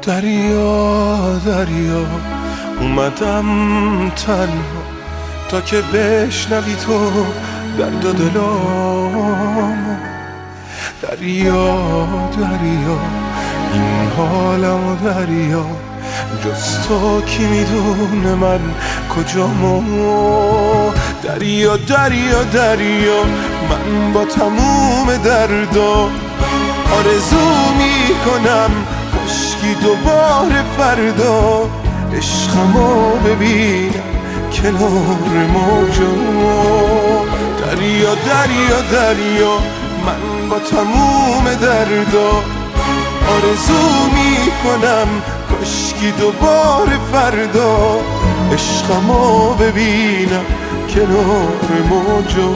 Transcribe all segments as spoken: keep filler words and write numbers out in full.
دریا دریا اومدم تنها تا که بشنوی تو درد و دلامو. دریا دریا این حالمو دریا، جز تو کی میدونه من کجامو. دریا دریا دریا من با تموم دردا آرزو میکنم کاشکی دوباره فردا عشقمو ببینم کنار موجا. دریا دریا دریا من با تموم دردا آرزو میکنم کاشکی دوباره فردا عشقمو ببینم کنار موجا.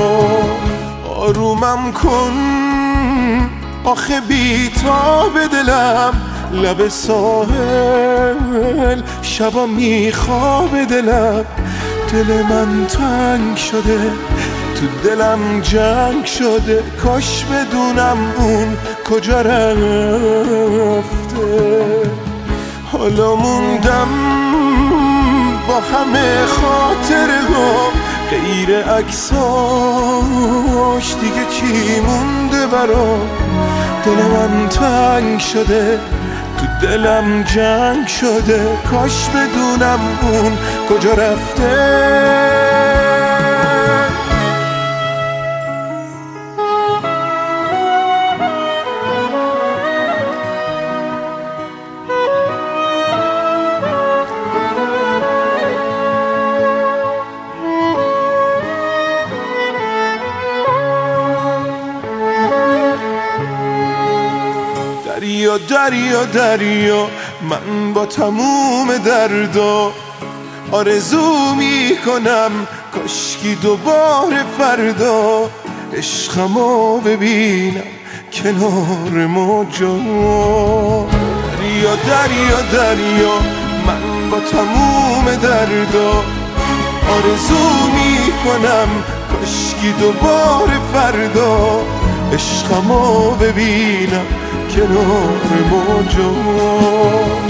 آرومم کن آخه بی‌تاب دلم، لب ساحل شبا میخواب دلم. دل من تنگ شده تو دلم جنگ شده، کاش بدونم اون کجا رفته. حالا موندم با همه خاطره ها، غیر عکساش دیگه چی مونده برام. دل من تنگ شده تو دلم جنگ شده، کاش بدونم اون کجا رفته. دریا دریا دریا من با تموم دردا آرزو میکنم کاشکی دوباره فردا عشقمو ببینم کنار موجا. دریا دریا دریا من با تموم دردا آرزو میکنم کاشکی دوباره فردا عشقمو ببینم کنار موجا.